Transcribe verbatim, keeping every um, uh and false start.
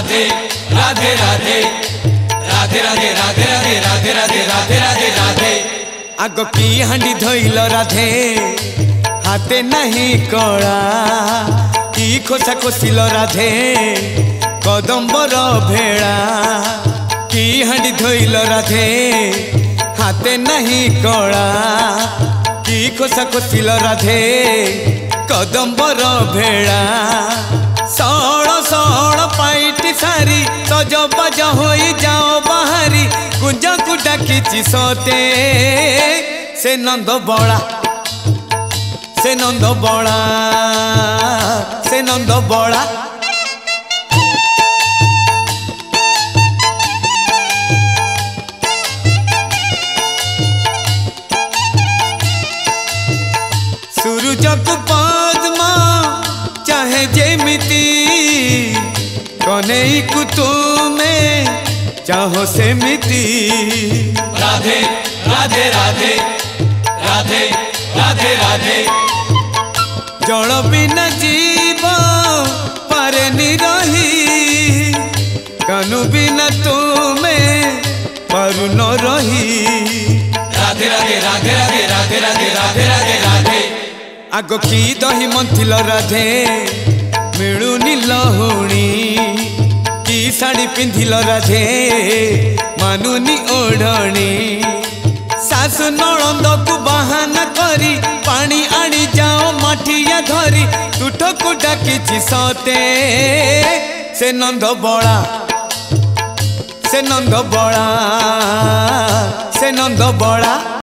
राधे राधे राधे राधे राधे राधे राधे राधे राधे राधे राधे राधे आग की हांडी धोइल राधे हाथे नहीं कड़ा की खोसा खोसिल राधे कदम्बर भेड़ा की हांडी धोइल राधे हाथे नहीं कड़ा की खोसा खोसिल राधे कदम्बर भेड़ा सड़ सड़ पाइटी सारी सज बज हो जाओ बाहरी कुंज को डाकी सते से नंद बड़ा से नंद बड़ा से नंद बड़ा सूरज को पद्मा चाहे जेमिति कन्हई को तुम्हें चाहो सेमिति राधे राधे राधे राधे राधे राधे जल बिना जीव पारे निरही कानू बिना तुम्हें पारु न रही राधे राधे राधे राधे राधे राधे राधे राधे राधे आग की दही मंथिल राधे मिलुनी लहुणी की साड़ी पिंधिल राधे मानुनी ओढ़णी सासु नणंद को बहाना करी पानी आनी जाओ माठिया धरी तुठ को डाकी सते से नंद बड़ा से नंद बड़ा से नंद बड़ा।